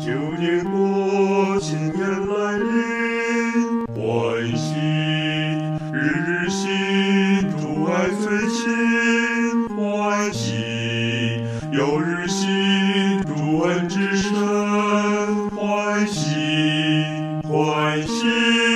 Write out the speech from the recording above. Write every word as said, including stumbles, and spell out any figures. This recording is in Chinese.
九年过，新年来临，欢喜，日日新，主爱催亲，欢喜，又日新，主恩之深，欢喜，欢喜。